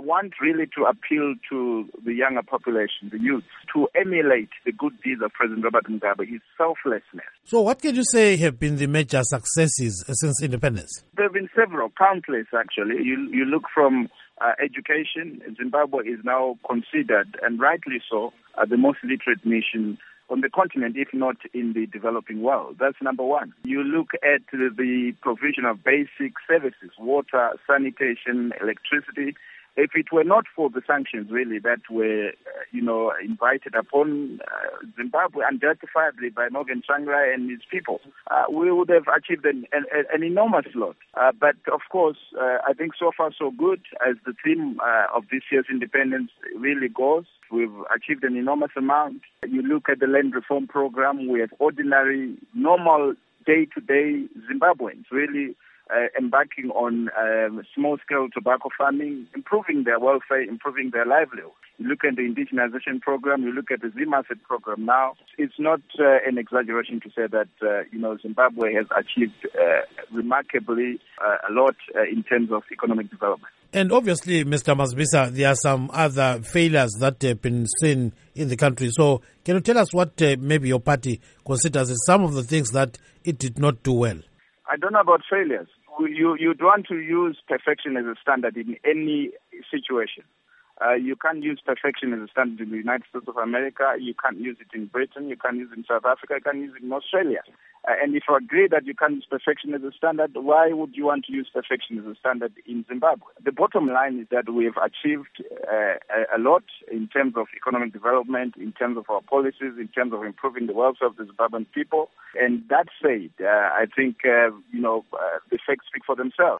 want really to appeal to the younger population, the youth, to emulate the good deeds of President Robert Mugabe, his selflessness. So what can you say have been the major successes since independence? There have been several, countless actually. You look from education. Zimbabwe is now considered, and rightly so, the most literate nation on the continent, if not in the developing world. That's number one. You look at the provision of basic services, water, sanitation, electricity. If it were not for the sanctions, really, that were, invited upon Zimbabwe unjustifiably by Morgan Tsvangirai and his people, we would have achieved an enormous lot. But, of course, I think so far so good, as the theme of this year's independence really goes. We've achieved an enormous amount. You look at the land reform program, we have ordinary, normal, day-to-day Zimbabweans really embarking on small-scale tobacco farming, improving their welfare, improving their livelihood. You look at the indigenization program, you look at the ZimAsset program now. It's not an exaggeration to say that, Zimbabwe has achieved remarkably a lot in terms of economic development. And obviously, Mr. Mazibisa, there are some other failures that have been seen in the country. So can you tell us what maybe your party considers as some of the things that it did not do well? I don't know about failures. You'd want to use perfection as a standard in any situation. You can't use perfection as a standard in the United States of America. You can't use it in Britain. You can't use it in South Africa. You can't use it in Australia. And if you agree that you can't use perfection as a standard, why would you want to use perfection as a standard in Zimbabwe? The bottom line is that we've achieved a lot in terms of economic development, in terms of our policies, in terms of improving the welfare of the Zimbabwean people. And that said, I think, the facts speak for themselves.